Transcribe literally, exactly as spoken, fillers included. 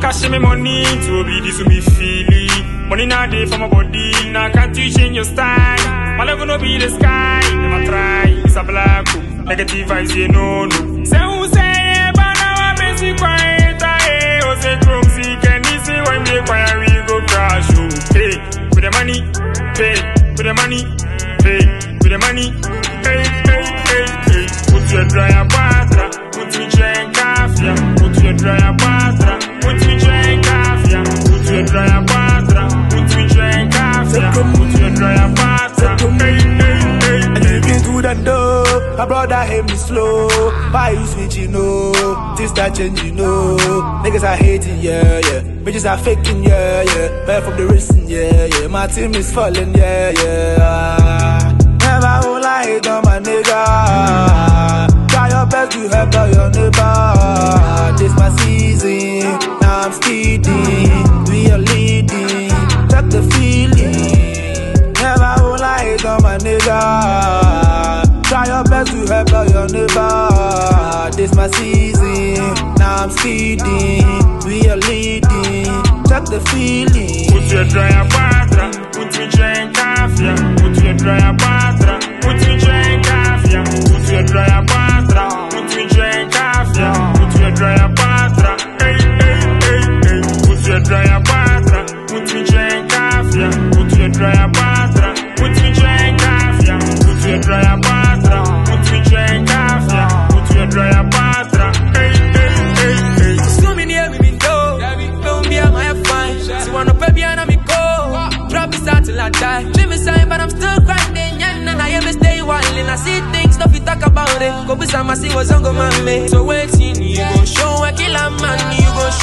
cash me money to be this to be feeling. Money now day for my body, now can't you change your style? My love gonna be the sky, never try, it's a black hole. Negative vibes, you know, no. Say who say, but now I'm busy quiet, eh? Oh, say chrome, see, can you see when we quiet, we go crash, oh. Hey, with the money, pay, with the money, pay, with the money, hey, hey, hey, hey. Put your dryer patra, put your chain kafia, put your dryer patra, put your chain kafia, put your dryer patra, put your chain kafia, put your dryer patra, hey, hey, hey. And you get to the door. My brother hate me slow. Why you switching, no? Things start changing, no? Niggas are hating, yeah, yeah. Bitches are faking, yeah, yeah. Back from the wristen, yeah, yeah. My team is falling, yeah, yeah. Never will I hate on my nigga. Try your best to help out your neighbor. This my season, now I'm speeding. We are leading, check the feeling. Never will I hate on my nigga. Try your best to help out your neighbor. This my season, now I'm speeding. We are leading, check the feeling. Put your dryer patra, put your chain kafia, put your dryer patra, put your chain kafia, put your dryer patra, put your chain kafia, put your dryer patra, hey, hey, hey, hey. Put your dryer patra, put your chain kafia, put your dryer patra, put your chain kafia, put your dryer patra, put your chain kafia, put your dryer patra, hey, hey, hey, hey. So many here we been do, don't be a my fine. So wanna pay me and me go, drop this out till I die. Dream is sign, but I'm still grinding. Yeah, and I ever stay wildin'. I see things, no fit talk about it. Go be some see what's on go man. So waiting, you gon' show a killer man, you gon'